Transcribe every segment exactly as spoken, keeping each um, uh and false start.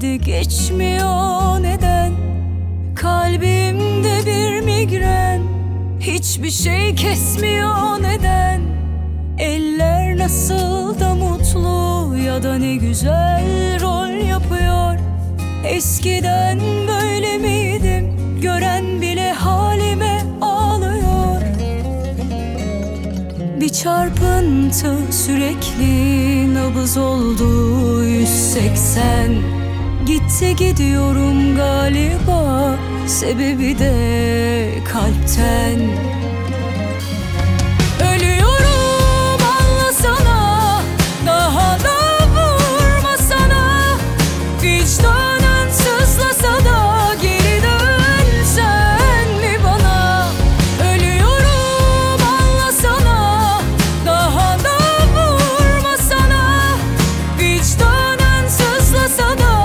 geldi geçmiyor neden? Kalbimde bir migren, hiçbir şey kesmiyor neden? Eller nasıl da mutlu ya da ne güzel rol yapıyor. Eskiden böyle miydim? Gören bile halime ağlıyor. Bir çarpıntı sürekli nabız oldu yüz seksen. Gitti gidiyorum galiba, sebebi de kalpten. Ölüyorum anlasana, daha da vurmasana. Vicdanın sızlasa da geri dönsen mi bana? Ölüyorum anlasana, daha da vurmasana. Vicdanın sızlasa da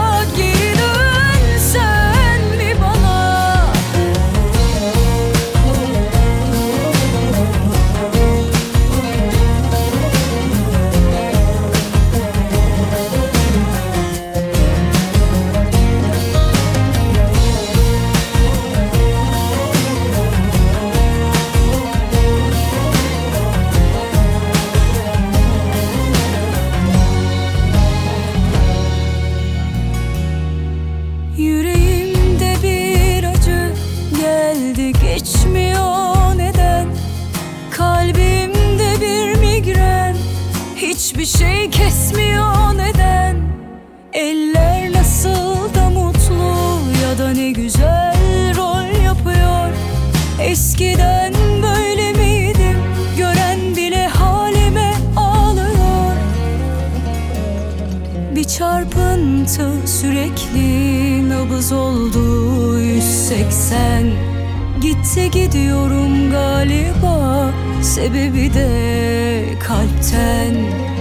yüreğimde bir acı geldi geçmiyor neden? Kalbimde bir migren, hiçbir şey kesmiyor neden? Eller nasıl da mutlu ya da ne güzel rol yapıyor. Eskiden böyle miydim? Gören bile halime ağlıyor. Bir çarpıntı sürekli nabız oldu yüz seksen. Gitti gidiyorum galiba, sebebi de kalpten.